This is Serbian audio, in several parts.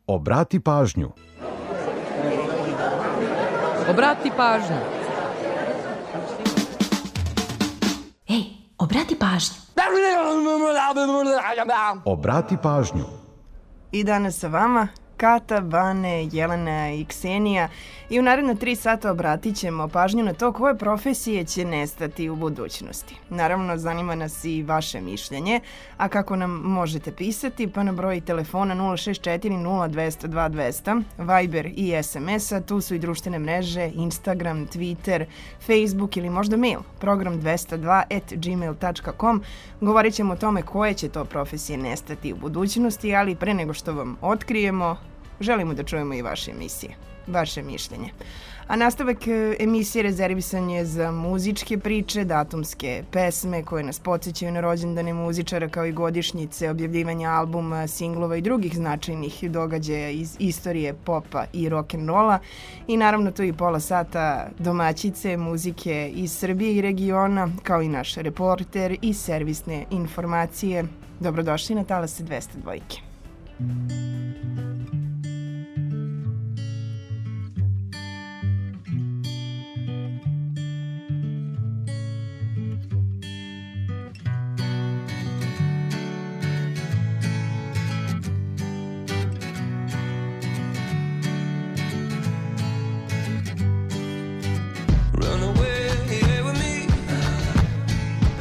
Obrati pažnju. Obrati pažnju. Ej, obrati pažnju. Obrati pažnju. I danas sa vama Kata, Bane, Jelena i Ksenija i u naredna 3 sata obratit ćemo pažnju na to koje profesije će nestati u budućnosti. Naravno, zanima nas i vaše mišljenje, a kako nam možete pisati, pa na broj telefona 064 0200 200, Viber i SMS-a, tu su i društvene mreže, Instagram, Twitter, Facebook ili možda mail, program202@gmail.com. Govorit ćemo o tome koje će to profesije nestati u budućnosti, ali pre nego što vam otkrijemo, želimo da čujemo i vaše emisije, vaše mišljenje. A nastavak emisije rezervisan je za muzičke priče, datumske pesme koje nas podsjećaju na rođendane muzičara kao i godišnjice, objavljivanja albuma, singlova i drugih značajnih događaja iz istorije popa i rock'n'rolla. I naravno tu i pola sata domaćice, muzike iz Srbije i regiona, kao i naš reporter i servisne informacije. Dobrodošli na Talase 202.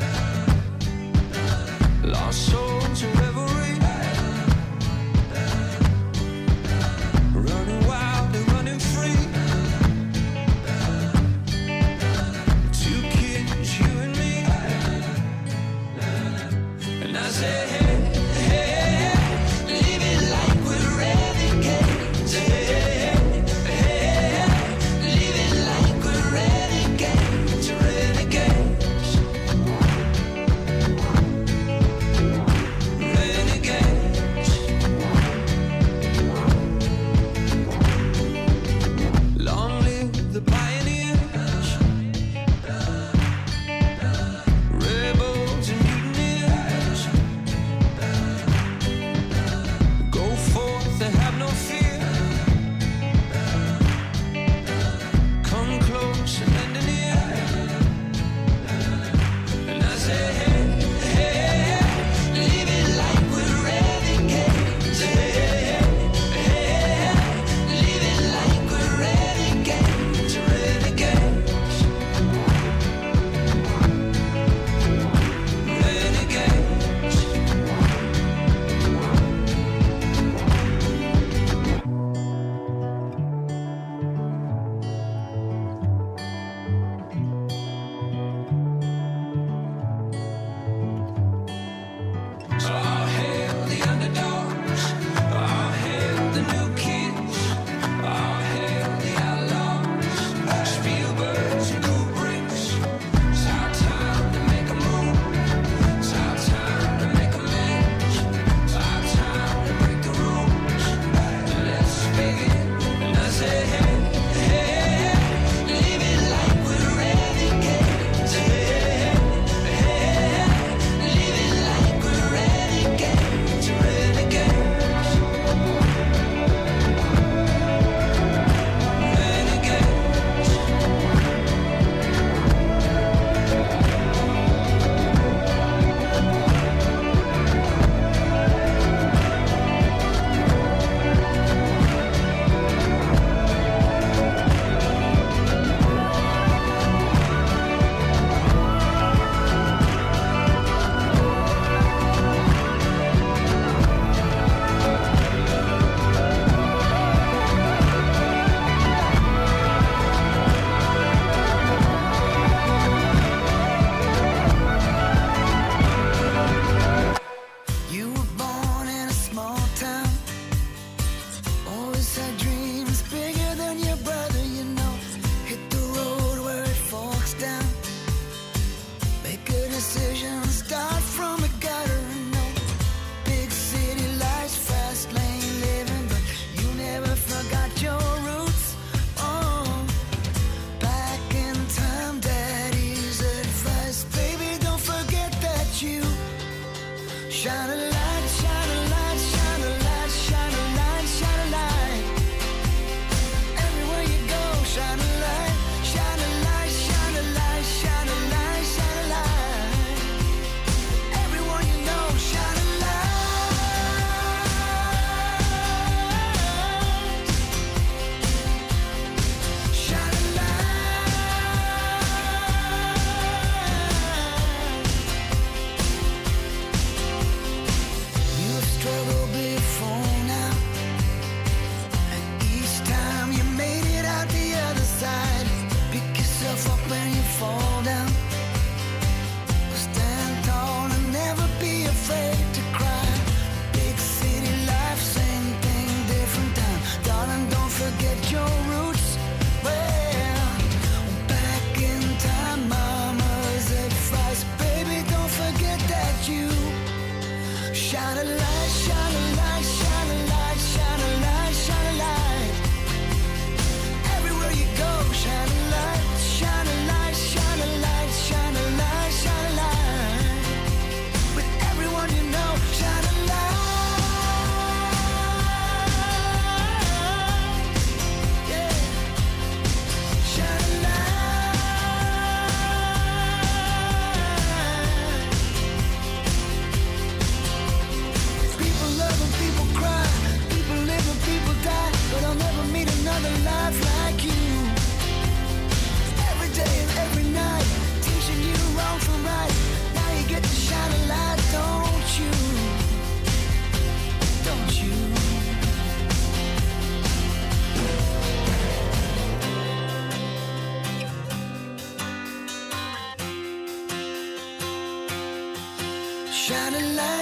Lost soul to reverie.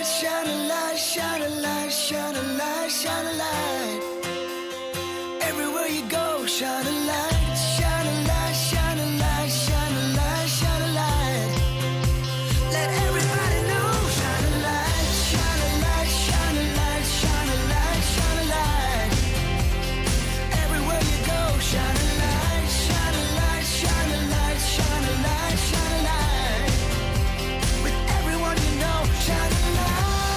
light, shine a light, shine a light, shine a light, shine a light. Everywhere you go, shine a light, shine a light, shine a light, shine a light, shine a light. Let everybody know, shine a light, shine a light, shine a light, shine a light, shine a light. Everywhere you go, shine a light, shine a light, shine a light, shine a light, shine a light. With everyone you know, shine a light.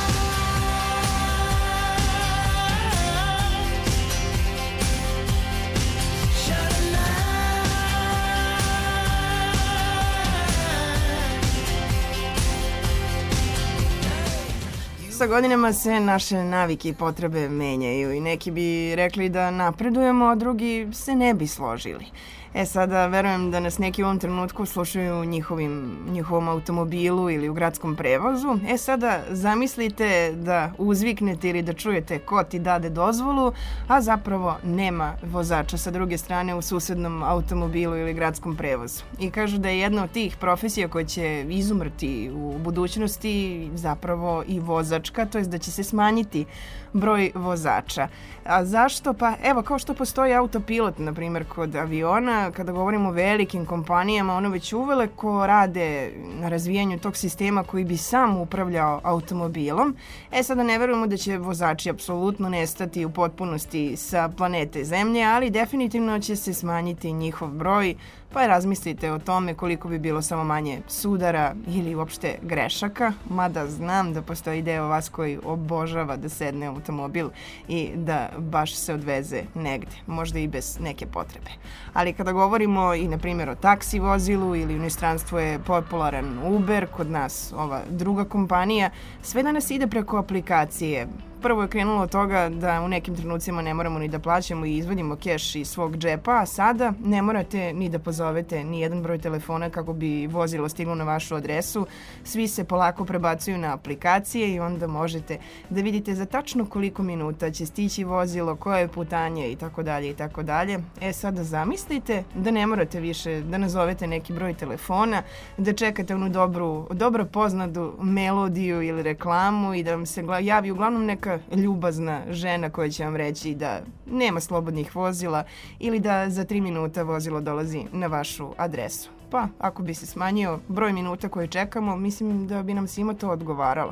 Sa godinama se naše navike i potrebe menjaju i neki bi rekli da napredujemo, a drugi se ne bi složili. Sada verujem da nas neki u ovom trenutku slušaju u njihovom automobilu ili u gradskom prevozu. Sada zamislite da uzviknete ili da čujete ko ti dade dozvolu, a zapravo nema vozača sa druge strane u susednom automobilu ili gradskom prevozu. I kažu da je jedna od tih profesija koja će izumrti u budućnosti zapravo i vozačka, to jest da će se smanjiti broj vozača. A zašto? Pa evo, kao što postoji autopilot, na primjer, kod aviona, kada govorimo o velikim kompanijama, one već uveliko rade na razvijanju tog sistema koji bi sam upravljao automobilom. Sada ne verujemo da će vozači apsolutno nestati u potpunosti sa planete Zemlje, ali definitivno će se smanjiti njihov broj, pa razmislite o tome koliko bi bilo samo manje sudara ili uopšte grešaka, mada znam da postoji deo vas koji obožava da sedne u automobil i da baš se odveze negde, možda i bez neke potrebe. Ali kada govorimo i na primjer o taksi vozilu ili u inostranstvu je popularan Uber, kod nas ova druga kompanija, sve danas ide preko aplikacije. Prvo je krenulo od toga da u nekim trenucima ne moramo ni da plaćamo i izvadimo keš iz svog džepa, a sada ne morate ni da pozovete ni jedan broj telefona kako bi vozilo stiglo na vašu adresu. Svi se polako prebacuju na aplikacije i onda možete da vidite za tačno koliko minuta će stići vozilo, koje je putanje i tako dalje i tako dalje. Sada zamislite da ne morate više da nazovete neki broj telefona, da čekate onu dobro poznatu melodiju ili reklamu i da vam se javi uglavnom neka ljubazna žena koja će vam reći da nema slobodnih vozila ili da za 3 minuta vozilo dolazi na vašu adresu. Pa, ako bi se smanjio broj minuta koje čekamo, mislim da bi nam svima to odgovaralo.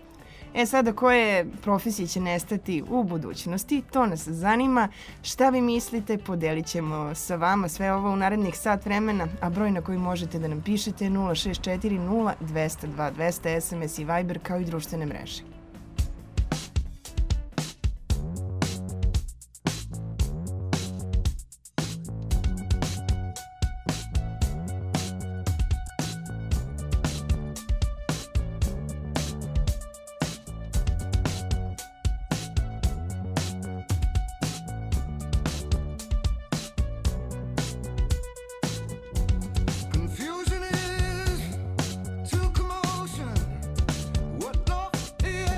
Sada koje profesije će nestati u budućnosti, to nas zanima. Šta vi mislite, podelit ćemo sa vama sve ovo u narednih sat vremena, a broj na koji možete da nam pišete je 064 0202 200, SMS i Viber kao i društvene mreže. Confusion is to commotion. What love is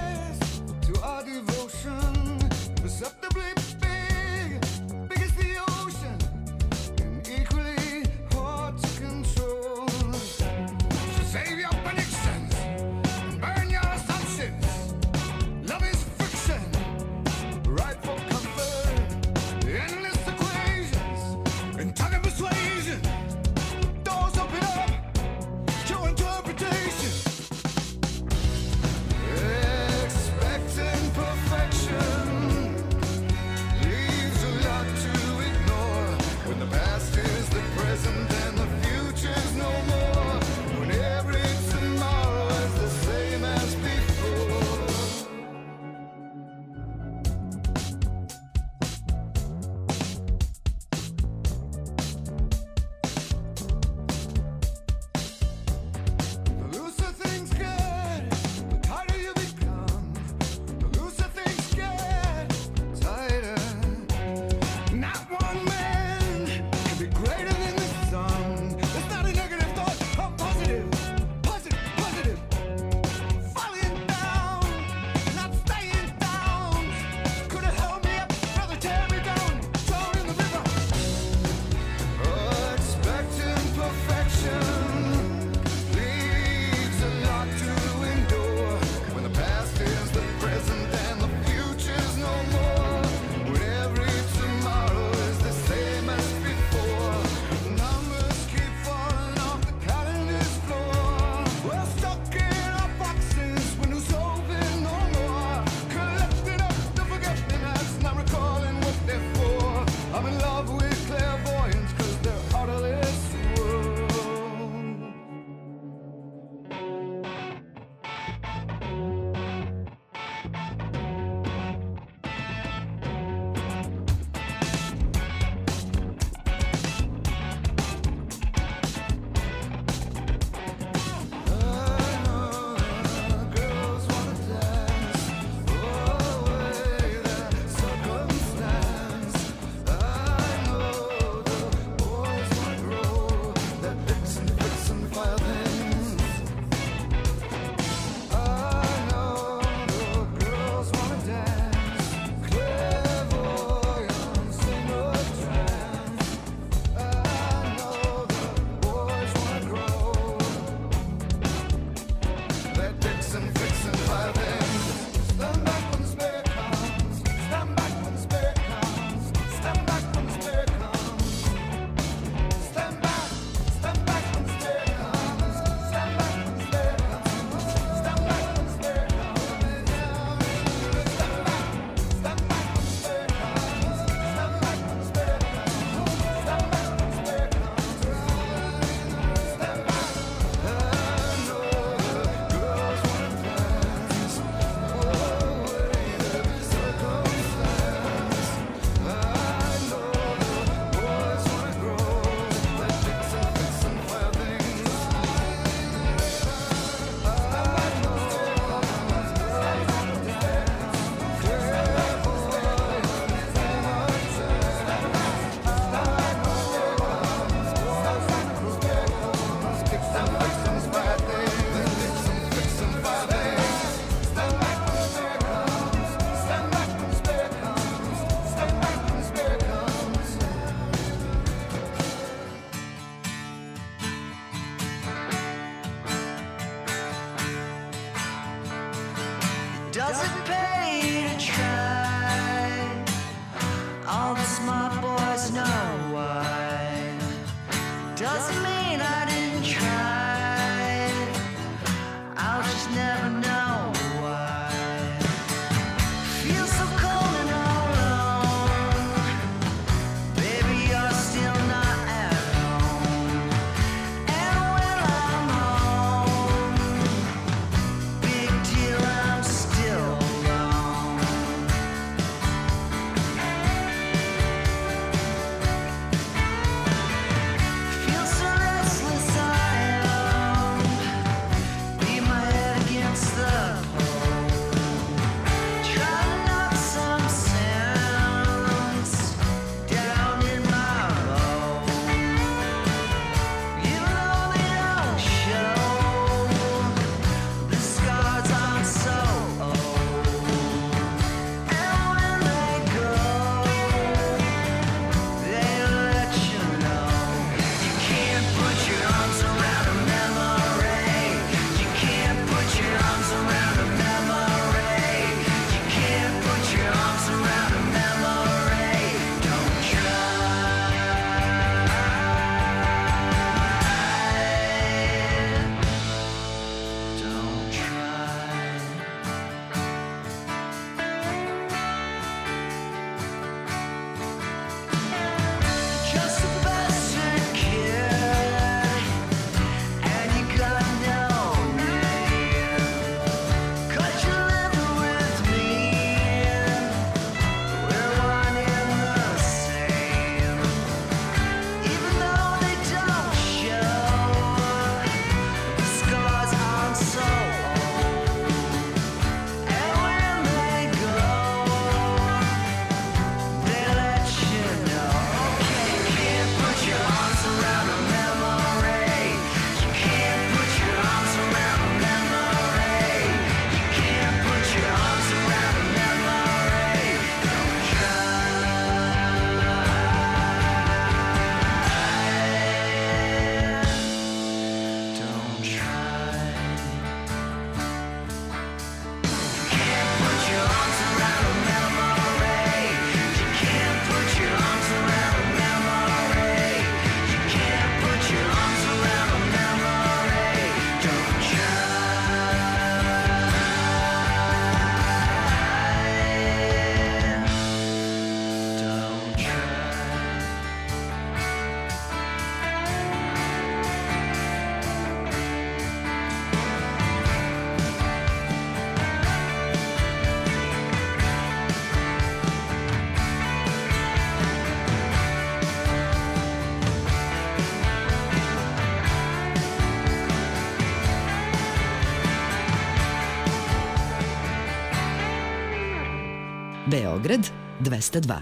Beograd 202.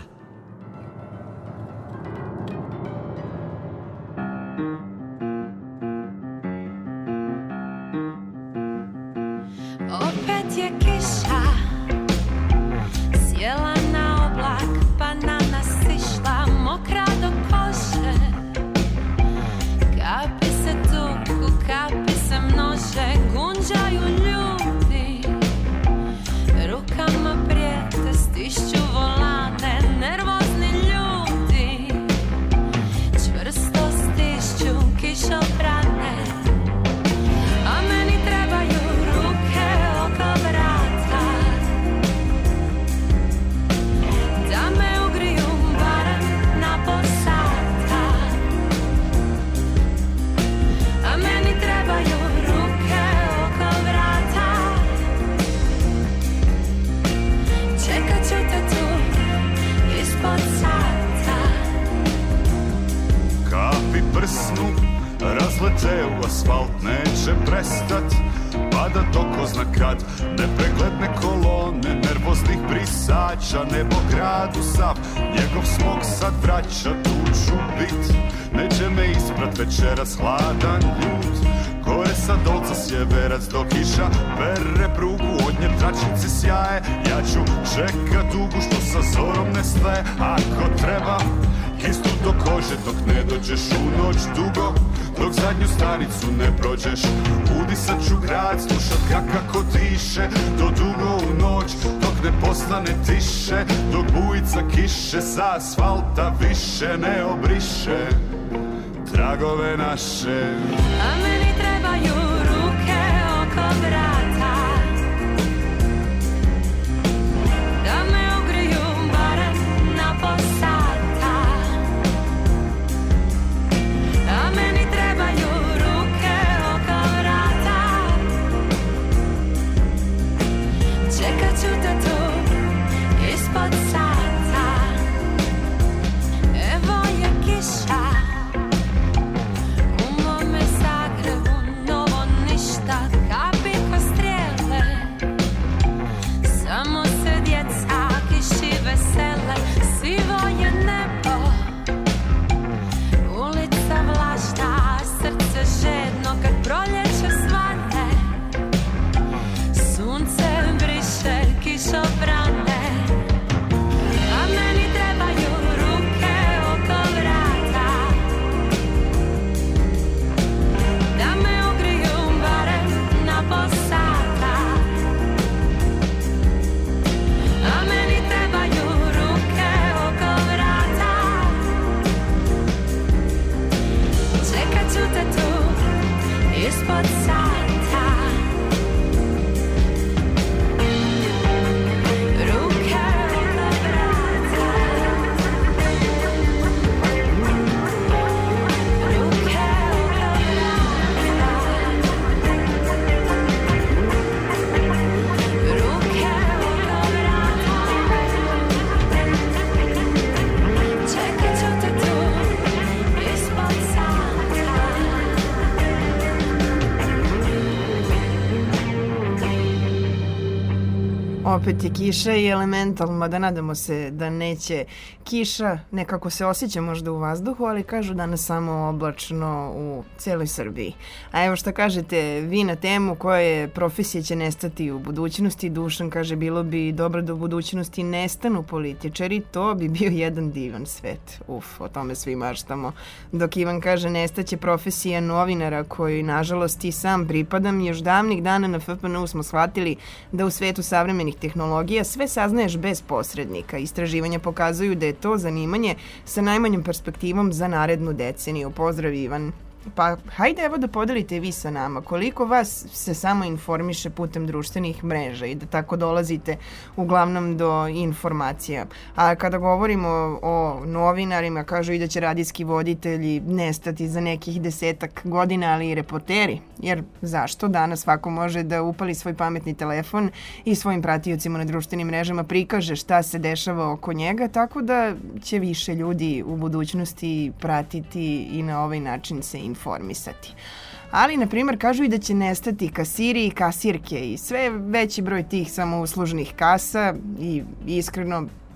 Opet je kiša sjela na oblak, pa na nas sišla mokra do kože. Kapi se tuku, kapi se množe, gunđaju ljudi, rukama prijete, stišću volane, nervozni ljudi, čvrsto stišću kišobrane, a meni trebaju ruke oko vrata, da me ugriju barem na pol sata, a meni trebaju ruke oko vrata, čekat ću te tu ispod sata. Kapi prsnu, razlete u asfalt, neće prestat, padat oko zna kad, nepregledne kolone, nervoznih brisača, nebo gradu sav, njegov smog sad vraća, tu ću bit, neće me isprat večeras hladan ljud, gore sa dolca sjeverac do kiša, pere prugu, od nje tračnice sjaje, ja ću čekat dugu što sa zorom ne staje, ako treba, istu do kože dok ne dođeš u noć dugo, dok zadnju stanicu ne prođeš, udisat ću grad, slušat ga kako diše, do dugo u noć, dok ne postane tiše, dok bujica kiše sa asfalta više ne obriše tragove naše. A meni trebaju ruke oko vrata, da me ugriju barem na pol sata, a meni trebaju ruke oko vrata, čekat ću te tu ispod sata. Evo je kiša u mome Zagrebu, novo ništa, kapi ko strijele, samo se djeca kiši vesele, sivo je nebo, ulica vlažna, srce žedno kad proljeće svane, sunce briše kišobrane, a meni trebaju ruke oko vrata, da me ugriju barem na pol sata, a meni trebaju ruke oko vrata, čekat ću te tu ispod sata. Ruke oko vrata, ruke oko vrata, ruke oko vrata, čekat ću te tu ispod sata. Opet je kiša i elemental, mada nadamo se da neće kiša, nekako se osjeća možda u vazduhu, ali kažu danas samo oblačno u cijeloj Srbiji. A evo šta kažete vi na temu koje profesije će nestati u budućnosti. Dušan kaže bilo bi dobro da u budućnosti nestanu političari, to bi bio jedan divan svet. O tome svi maštamo. Dok Ivan kaže nestaće profesija novinara koji nažalost i sam pripadam, još davnih dana na FPN-u smo shvatili da u svetu savremenih tehnologija sve saznaješ bez posrednika. Istraživanja pokazuju da je to zanimanje sa najmanjom perspektivom za narednu deceniju. Pozdrav Ivan. Pa hajde evo da podelite vi sa nama koliko vas se samo informiše putem društvenih mreža i da tako dolazite uglavnom do informacija. A kada govorimo o novinarima, kažu i da će radijski voditelji nestati za nekih 10 godina, ali i reporteri. Jer zašto? Danas svako može da upali svoj pametni telefon i svojim pratiocima na društvenim mrežama prikaže šta se dešava oko njega, tako da će više ljudi u budućnosti pratiti i na ovaj način se informisati. Ali, na primjer, kažu i da će nestati kasiri i kasirke i sve veći broj tih samouslužnih kasa i iskreno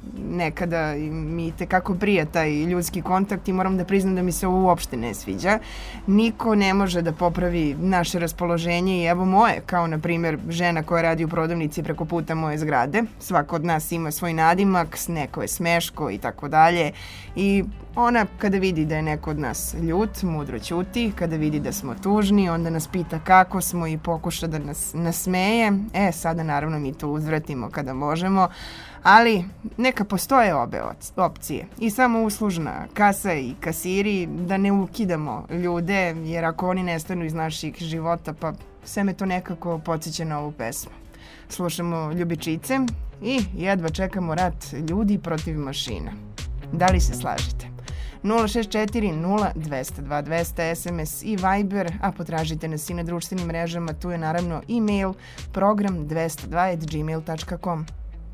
nekada mi tekako prija taj ljudski kontakt i moram da priznam da mi se ovo uopšte ne sviđa. Niko ne može da popravi naše raspoloženje i evo moje, kao na primjer žena koja radi u prodavnici preko puta moje zgrade. Svako od nas ima svoj nadimak, neko je Smeško i tako dalje. I ona kada vidi da je neko od nas ljut, mudro ćuti. Kada vidi da smo tužni, onda nas pita kako smo i pokuša da nas nasmeje. Sada naravno mi to uzvratimo kada možemo, ali neka postoje obe opcije. I samo uslužna kasa i kasiri, da ne ukidamo ljude, jer ako oni nestanu iz naših života, pa sve me to nekako podsjeća na ovu pesmu. Slušamo Ljubičice i jedva čekamo rat ljudi protiv mašina. Da li se slažete? 064 0202 200 SMS i Viber, a potražite nas i na društvenim mrežama, tu je naravno e-mail program202@gmail.com.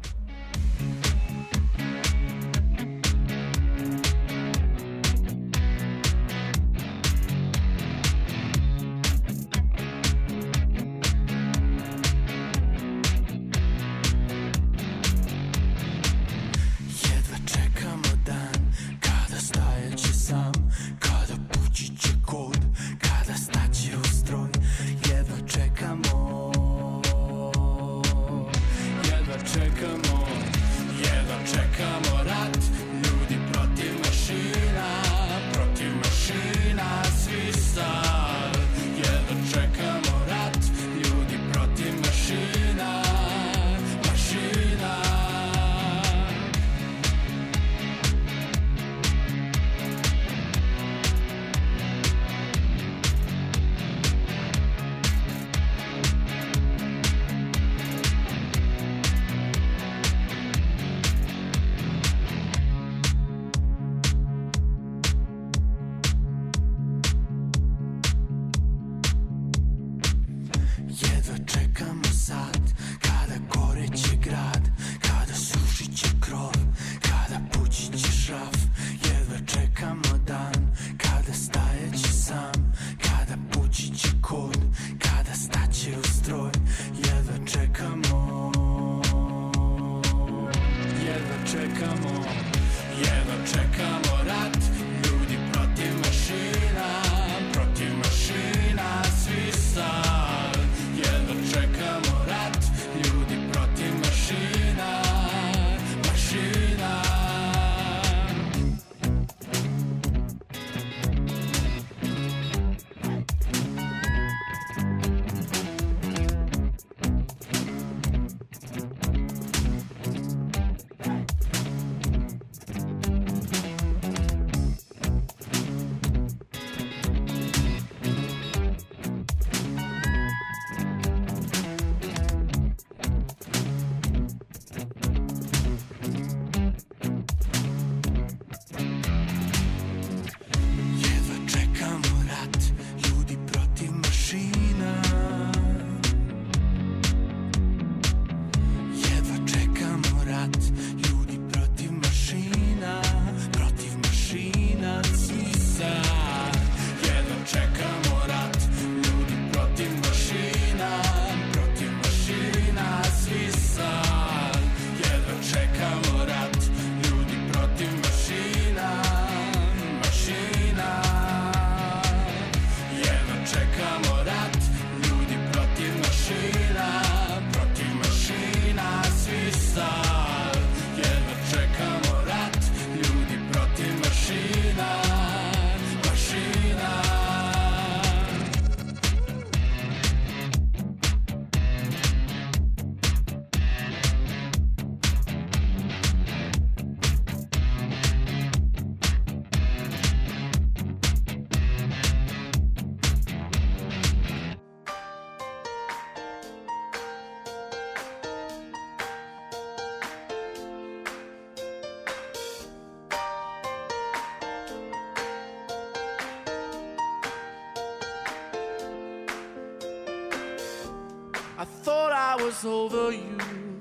I thought I was over you.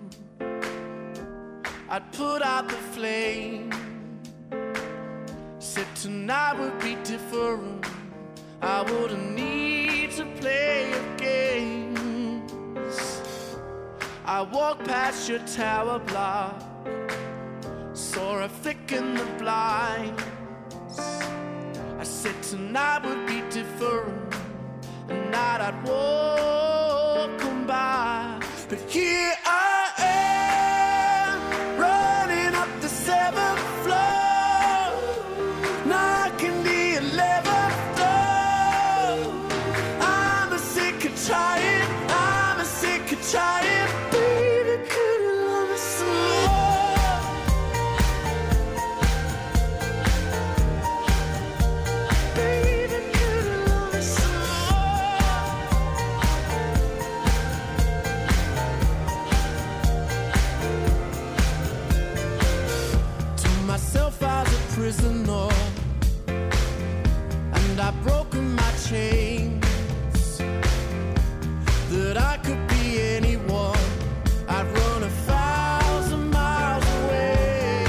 I'd put out the flame. Said tonight would be different. I wouldn't need to play your games. I walked past your tower block, or a flick in the blinds. I said tonight would be different, a night I'd walk on by. But here I am, running up the 7th floor, knocking the 11th door. I'm a sick of trying, I'm a sick of trying. Baby, could you love me some more? Baby, could you love me some more? To myself I was a prisoner, and I've broken my chains, that I could be anyone. I'd run 1,000 miles away,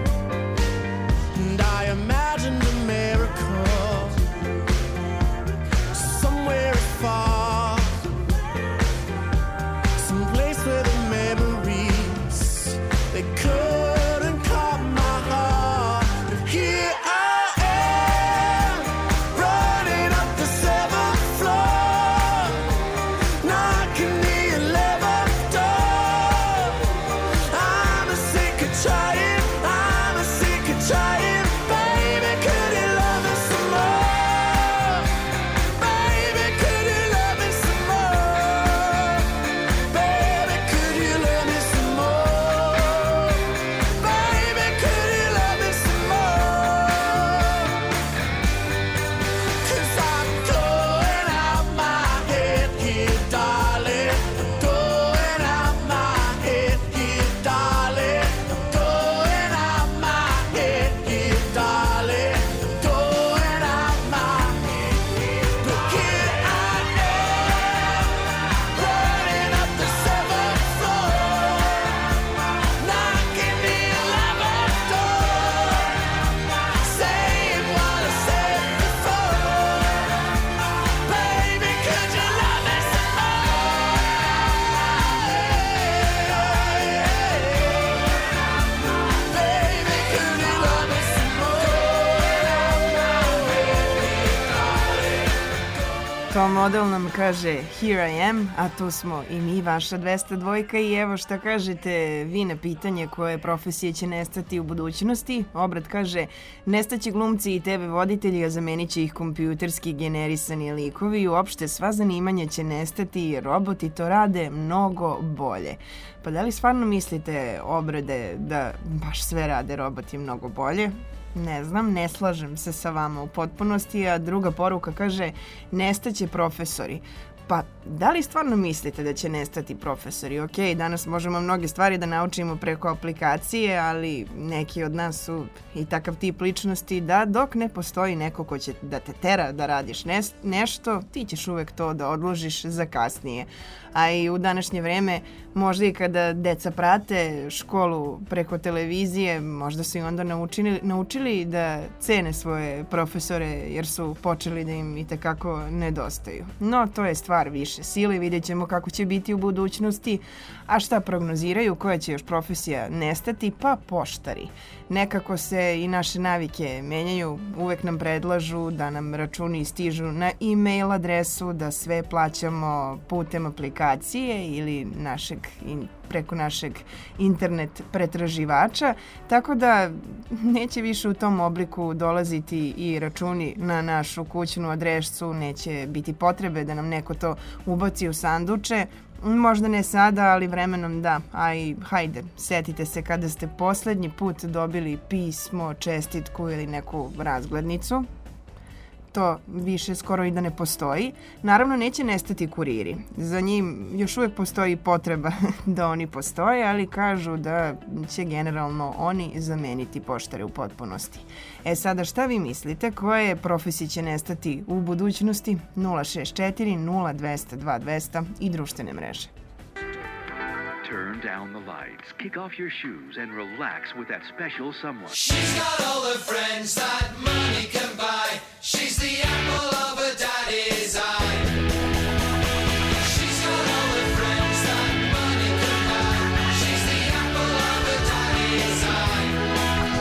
and I imagined a miracle somewhere far, some place where the memories they couldn't calm my heart. But here I am, running up the 7th floor, knocking the 11th door. I'm a sick of trying, I'm a sick of trying. Baby, could you love me some more? Baby, could you love me some more? Baby, could you love me some more? Baby, could you love me some more? 'Cause I'm going out my head here, darling. I'm going out my head here, darling. I'm going out my head here, darling. I'm going out my head here. But here I am, running up the 7th floor, knocking the 11th door, saying what I said before. Baby, could you love me some more? Baby, could you love me some more? Tom model nam kaže Here I am, a tu smo i mi, vaša 202 i evo šta kažete vi na pitanje koje profesije će nestati u budućnosti. Obrat kaže nestaće glumci i TV voditelji, a zamenit će ih kompjuterski generisani likovi i uopšte sva zanimanja će nestati jer roboti to rade mnogo bolje. Pa da li stvarno mislite, Obrade, da baš sve rade roboti mnogo bolje? Ne znam, ne slažem se sa vama u potpunosti, a druga poruka kaže nestaće profesori. Pa, da li stvarno mislite da će nestati profesori? Ok, danas možemo mnoge stvari da naučimo preko aplikacije, ali neki od nas su i takav tip ličnosti da dok ne postoji neko ko će da te tera da radiš nešto, ti ćeš uvek to da odložiš za kasnije. A i u današnje vreme, možda i kada deca prate školu preko televizije, možda su i onda naučili da cene svoje profesore jer su počeli da im itekako nedostaju. No, to je stvar više sile, vidjet ćemo kako će biti u budućnosti, a šta prognoziraju, koja će još profesija nestati, pa poštari. Nekako se i naše navike menjaju, uvek nam predlažu da nam računi stižu na e-mail adresu, da sve plaćamo putem aplikacije ili preko našeg internet pretraživača, tako da neće više u tom obliku dolaziti i računi na našu kućnu adresu, neće biti potrebe da nam neko to ubaci u sanduče. Možda ne sada, ali vremenom da. A i hajde, setite se kada ste poslednji put dobili pismo, čestitku ili neku razglednicu. To više skoro i da ne postoji. Naravno, neće nestati kuriri. Za njim još uvijek postoji potreba da oni postoje, ali kažu da će generalno oni zameniti poštare u potpunosti. E sada, šta vi mislite? Koje profesije će nestati u budućnosti? 064 0200 2200 i društvene mreže. Turn down the lights, kick off your shoes, and relax with that special someone. She's got all the friends that money can buy. She's the apple of her daddy's eye. She's got all the friends that money can buy. She's the apple of her daddy's eye.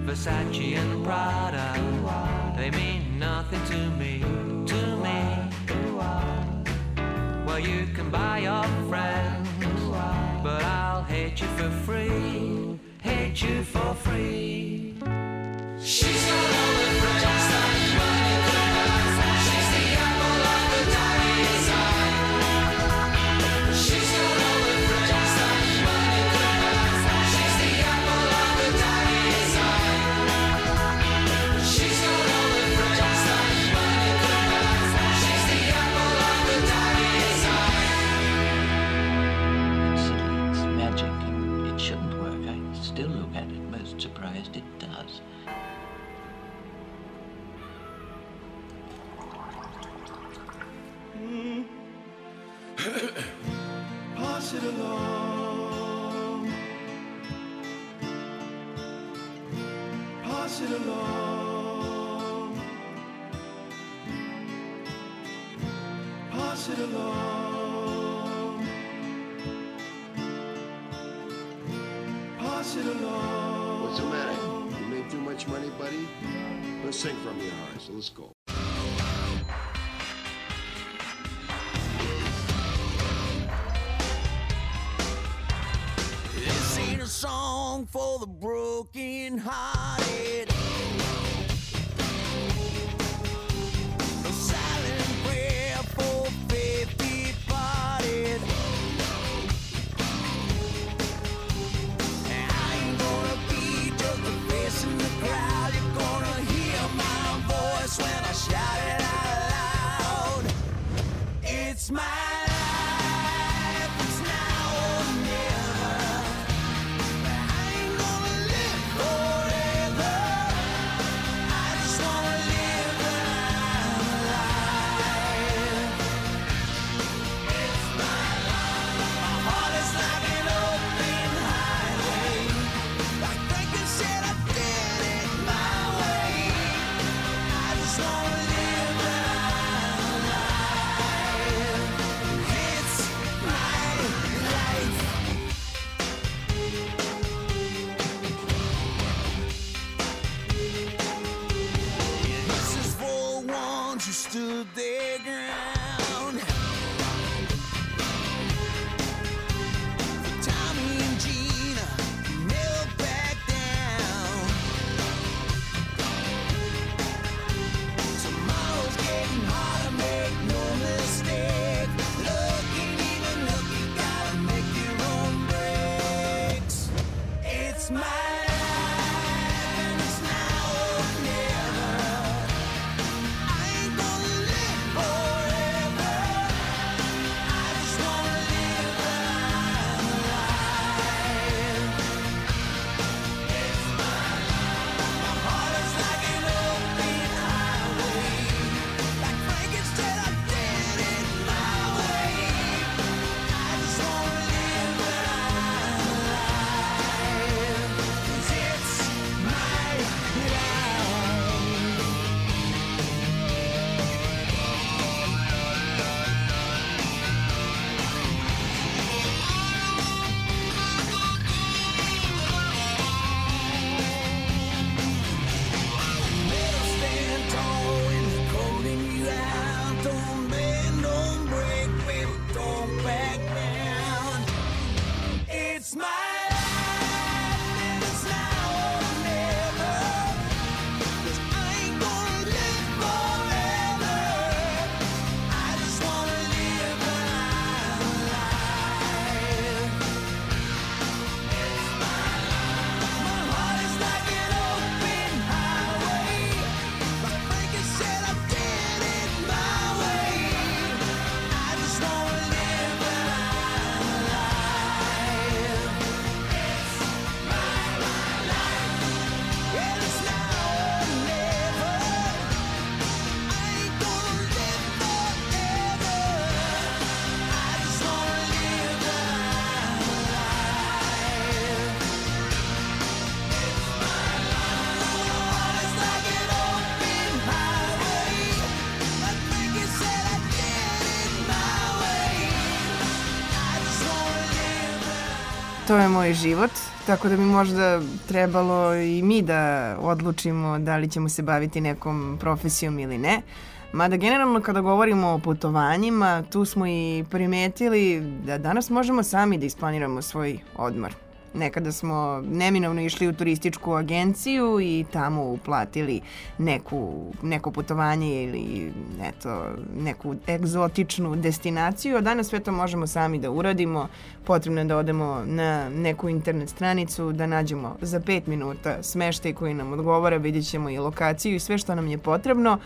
Versace and Prada, they mean nothing to me, Well, you can buy your friends, but I'll hate you for free, hate you for free. She's got all the friends like money through her. She's the apple of the daddy's eye. She's got all the friends like money through her. She's the apple of the daddy's eye. She's got all the friends like money through her. She's the apple of the daddy's eye. It's magic and it shouldn't work. I still look at it most surprised it does. Pass it along. Pass it along. Pass it along. Pass it along. What's the matter? You made too much money, buddy? Let's sing from your heart, so let's go. This ain't a song for the broken-hearted. A silent prayer for faith departed. And I ain't gonna be just a face in the crowd. You're gonna hear my voice when I shout it out loud. It's my life, it's now or never. I ain't gonna live forever. I just wanna live when I'm alive. It's my life. My heart is like an open highway. Like Franklin said, I did it my way. I just wanna live when I'm alive. It's my life. This is for ones who stood their ground. For Tommy and Gina, who never back down. Tomorrow's getting harder, make no mistake. Looking, even look, you gotta make your own breaks. It's my life, and it's now or never. I ain't gonna live forever. I just wanna live when I'm alive. It's my life. My heart is like an open highway. Like Frankenstein, I did it my way. I just wanna live when I'm alive. 'Cause it's my life. Better stand tall when they're calling you out. Don't bend, don't break, baby, don't back down. It's my life, and it's now or never. 'Cause I ain't gonna live forever. I just wanna live when I'm alive. It's my life. My heart is like an open highway. Like Frankie said, I did it my way. I just wanna live when I'm alive. It's my life, and it's now or never. I ain't gonna live forever. I just wanna live when I'm alive. It's my life. My heart is like an open highway. Like Frankie said, I did it my way. I just wanna live when To je moj život, tako da bi možda trebalo i mi da odlučimo da li ćemo se baviti nekom profesijom ili ne. Mada generalno kada govorimo o putovanjima, tu smo i primetili da danas možemo sami da isplaniramo svoj odmor. Nekada smo neminovno išli u turističku agenciju i tamo uplatili neko putovanje ili neku egzotičnu destinaciju, a danas sve to možemo sami da uradimo. Potrebno je da odemo na neku internet stranicu, da nađemo za 5 minuta smeštaj koji nam odgovara, vidjet ćemo i lokaciju i sve što nam je potrebno,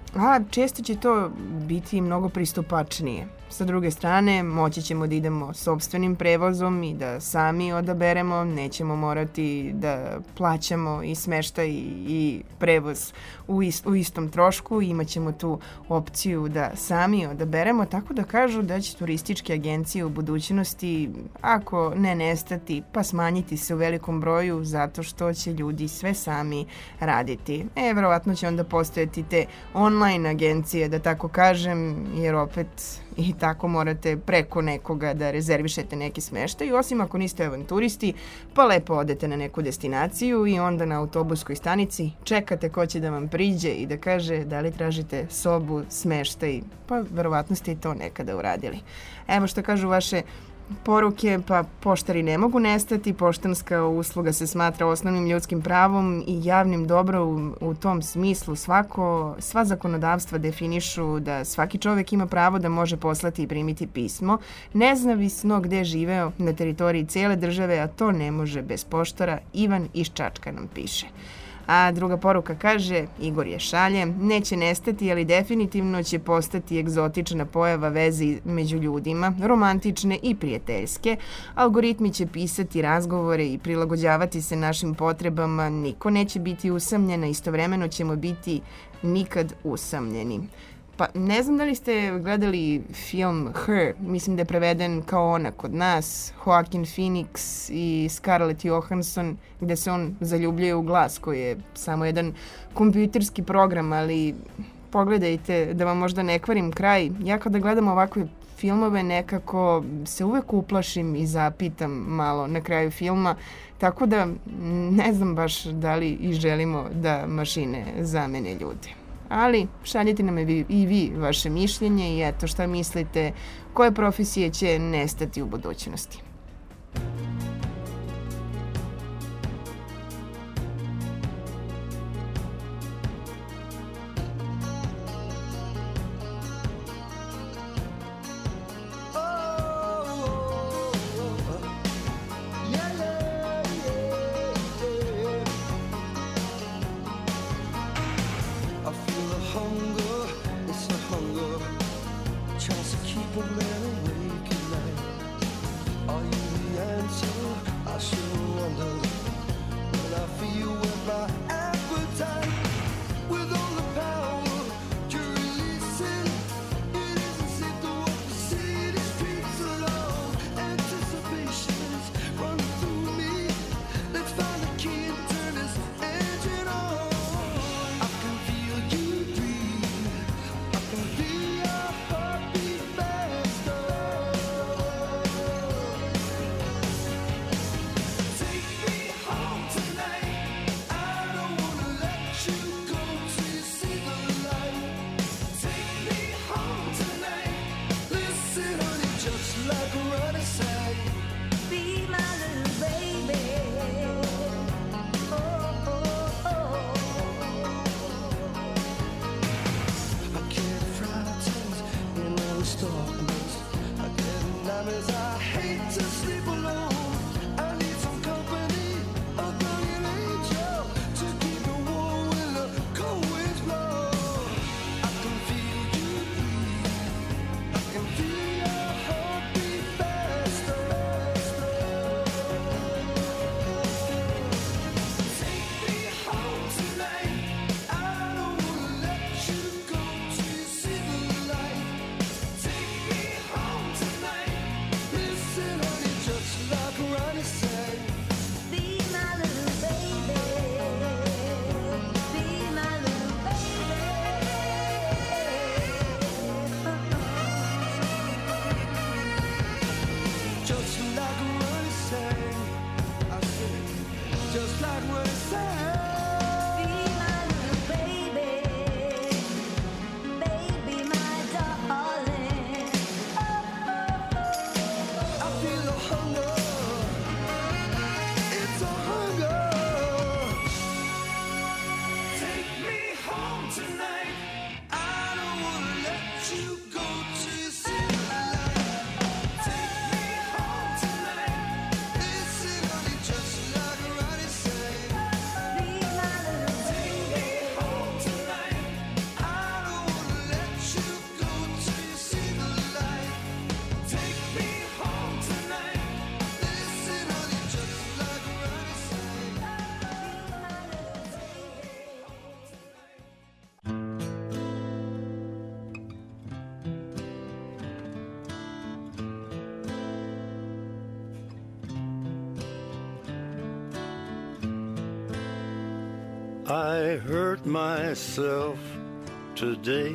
a često će to biti mnogo pristupačnije. Sa druge strane, moći ćemo da idemo sopstvenim prevozom i da sami odaberemo, nećemo morati da plaćamo i smeštaj i prevoz u istom trošku, imat ćemo tu opciju da sami odaberemo, tako da kažu da će turističke agencije u budućnosti, ako ne nestati, pa smanjiti se u velikom broju zato što će ljudi sve sami raditi. Verovatno će onda postojati te online agencije, da tako kažem, jer opet i tako morate preko nekoga da rezervišete neki smeštaj, osim ako niste avanturisti, pa lepo odete na neku destinaciju i onda na autobuskoj stanici čekate ko će da vam priđe i da kaže da li tražite sobu, smeštaj, pa verovatno ste i to nekada uradili. Evo što kažu vaše poruke, pa poštari ne mogu nestati, poštanska usluga se smatra osnovnim ljudskim pravom i javnim dobrom u tom smislu. Sva zakonodavstva definišu da svaki čovjek ima pravo da može poslati i primiti pismo, nezavisno gde živeo na teritoriji cijele države, a to ne može bez poštara. Ivan iz Čačka nam piše. A druga poruka kaže, Igor je šalje, neće nestati, ali definitivno će postati egzotična pojava veze među ljudima, romantične i prijateljske. Algoritmi će pisati razgovore i prilagođavati se našim potrebama, niko neće biti usamljen, a istovremeno ćemo biti nikad usamljeni. Pa ne znam da li ste gledali film Her, mislim da je preveden kao ona kod nas, Joaquin Phoenix i Scarlett Johansson, gde se on zaljubljuje u glas koji je samo jedan kompjuterski program, ali pogledajte da vam možda ne kvarim kraj. Ja kada gledam ovakve filmove nekako se uvek uplašim i zapitam malo na kraju filma, tako da ne znam baš da li i želimo da mašine zamene ljude. Ali šaljite nam i vi vaše mišljenje i eto šta mislite, koje profesije će nestati u budućnosti. Tries to keep a man awake at night. All just like what it says. I hurt myself today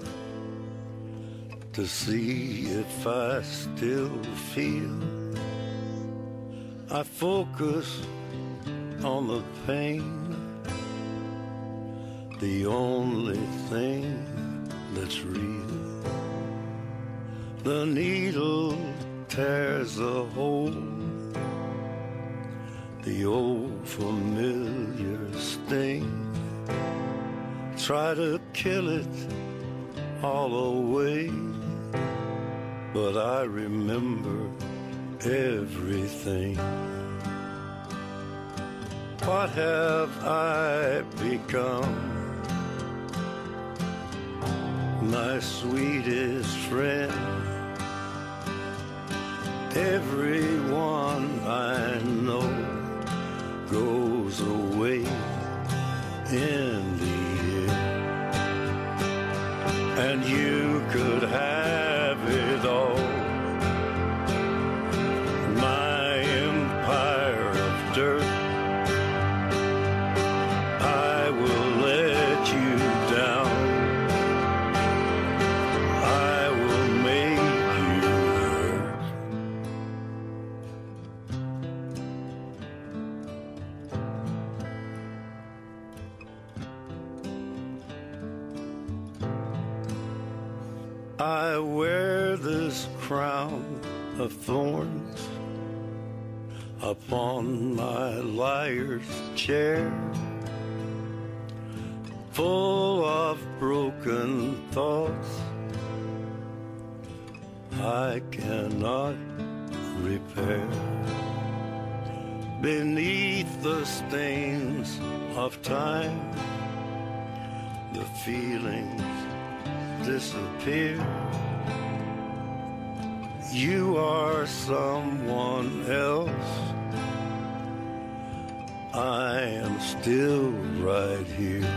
to see if I still feel. I focus on the pain, the only thing that's real. The needle tears a hole, the old familiar sting. Try to kill it all away, but I remember everything. What have I become? My sweetest friend. Everyone I know goes away in the end, and you could have it all. My empire of dirt, I will let you down. I will make you hurt. I wear this crown of thorns upon my liar's chair, full of broken thoughts I cannot repair. Beneath the stains of time, the feelings disappear. You are someone else. I am still right here.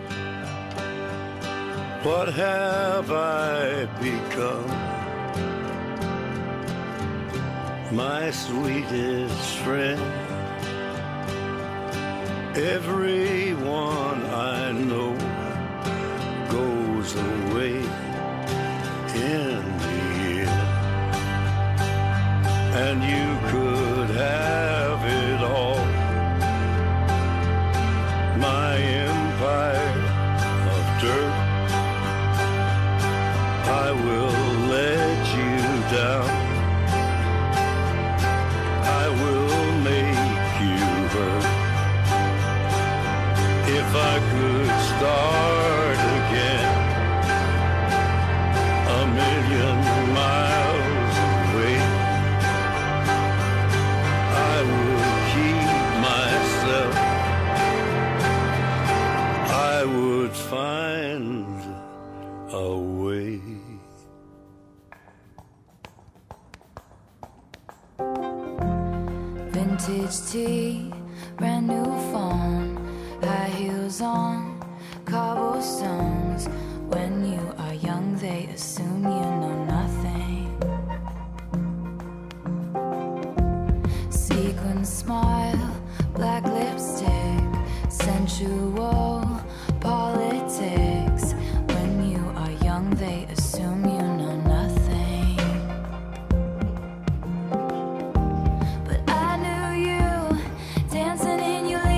What have I become? My sweetest friend. Everyone I know goes away in the end, and you could have it all. My empire of dirt, I will let you down. I will make you hurt. If I could start again, a million miles away, I would keep myself. I would find a way. Vintage tea, brand new phone, high heels on cobblestones. When you are young, they assume you know nothing. Sequin smile, black lipstick, sensual politics. When you are young, they assume you know nothing. But I knew you dancing in your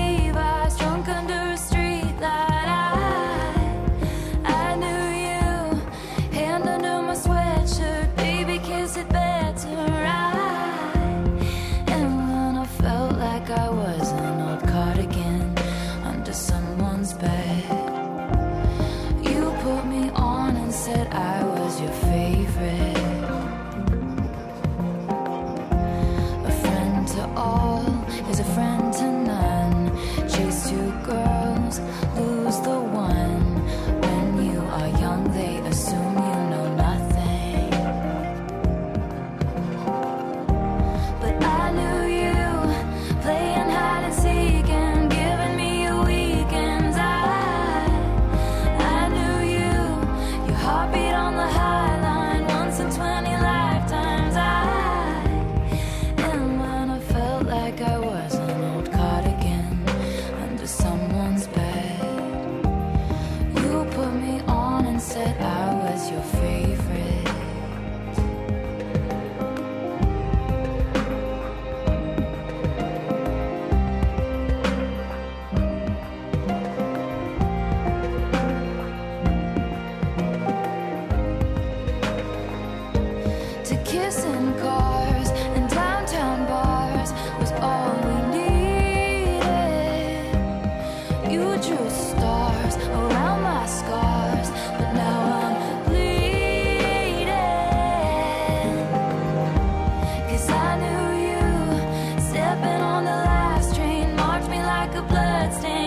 bloodstains.